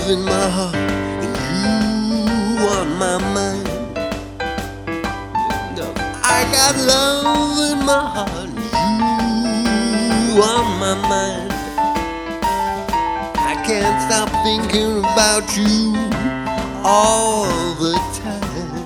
love in my heart, and you on my mind. I got love in my heart, and you on my mind. I can't stop thinking about you all the time.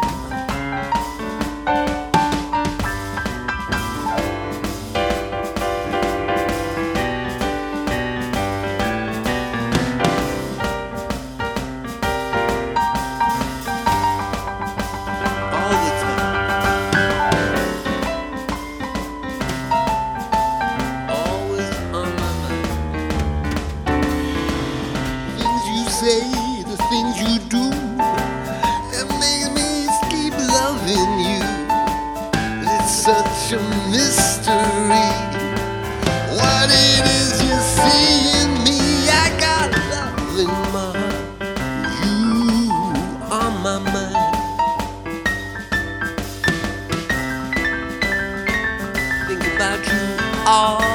Say the things you do, it makes me keep loving you. It's such a mystery what it is you see in me. I got love in my heart, you on my mind. Think about you all